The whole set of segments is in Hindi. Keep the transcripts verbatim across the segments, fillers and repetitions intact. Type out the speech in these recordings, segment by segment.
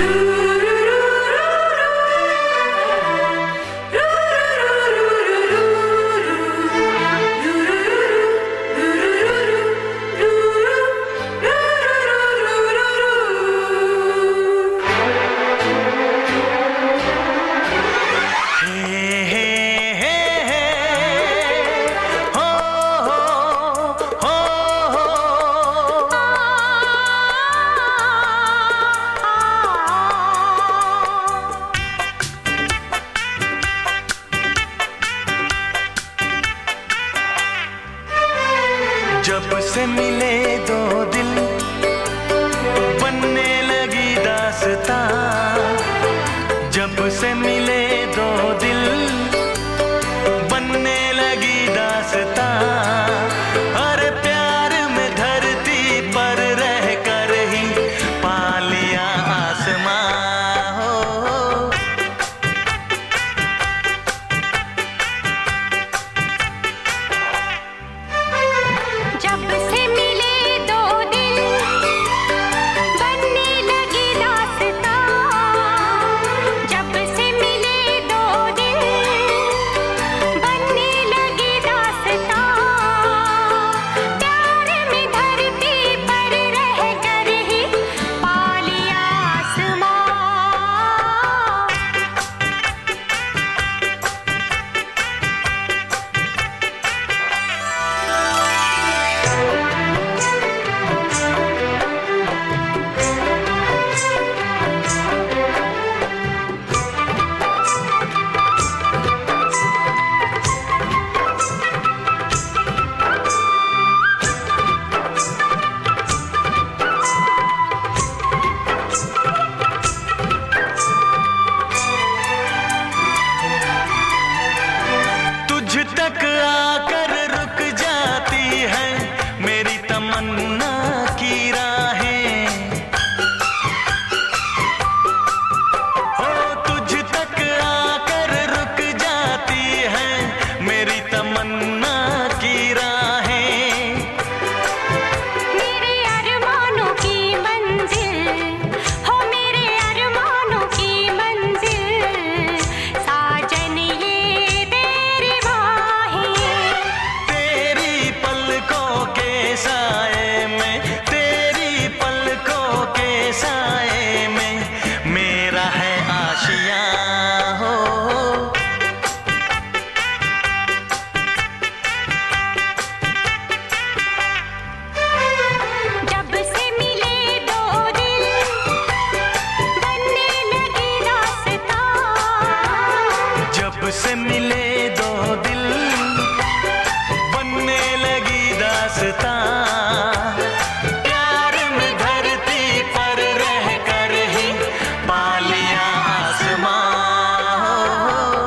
जब से मिले दो दिल बनने लगी दास्तां, जब से मिले दो दिल बनने लगी दास्तां। अरे प्यार में धरती पर रह कर ही पा लिया आसमां हो। जब से मिले दो दिल बनने लगी दास्तां, जब से मिले दो दिल बनने लगी दास्तां। प्यार में धरती पर रह कर ही पा लिया आसमां। तुझ तक आकर रुक जाती है मेरी तमन्ना की राहें। हो तुझ तक आकर रुक जाती है मेरी तमन्ना की राहें। मेरे अरमानों की मंजिल हो, मेरे अरमानों की मंजिल। साजन ये तेरी बाहें, तेरी पलकों के साए में, तेरी पलकों के साए में मेरा है आशियां हो। जब से मिले दो दिल बनने लगी दास्तां, जब से मिले दो दिल बनने लगी दास्तां। प्यार में धरती पर रह कर ही पा लिया आसमां हो।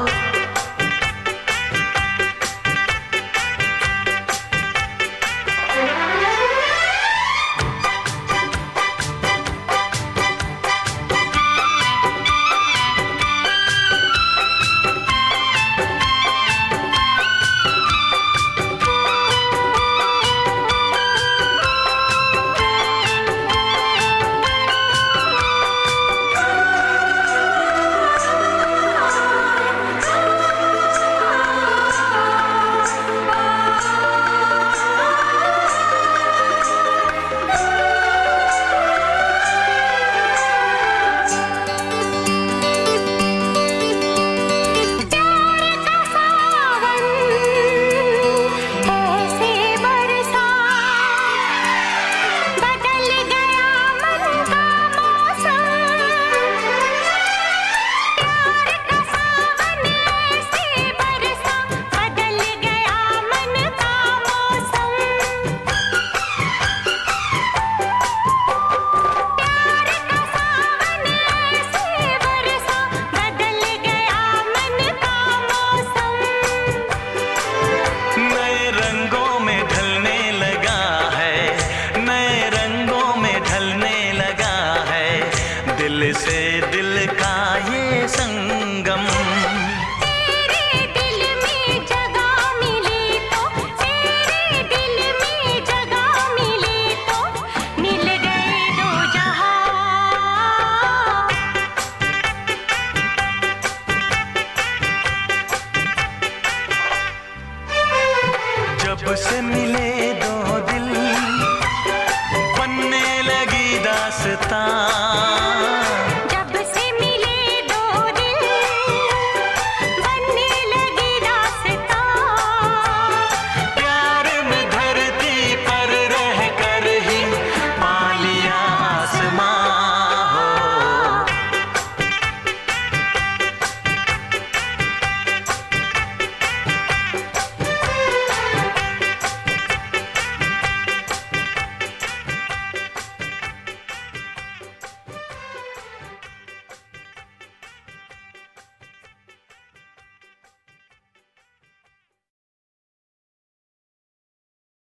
नए रंगों में ढलने लगा है, नए रंगों में ढलने लगा है दिल से दिल का ये संगम। तेरे दिल में जगह मिली तो, तेरे दिल में जगह मिली तो मिल गए दो जहां। लगता।